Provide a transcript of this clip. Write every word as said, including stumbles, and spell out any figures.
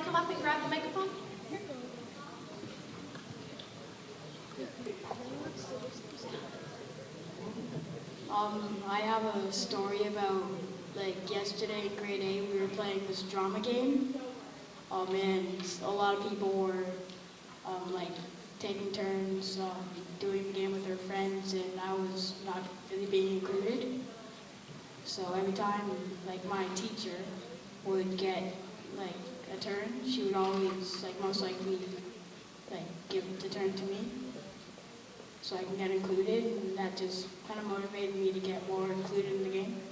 come up and grab the microphone? Um, I have a story about, like, yesterday in grade eight, we were playing this drama game. Um, and a lot of people were, um, like, taking turns um, doing the game with their friends, and I was not really being included. So every time, like, my teacher would get, like, a turn, she would always, like, most likely, like, give the turn to me so I can get included, and that just kind of motivated me to get more included in the game.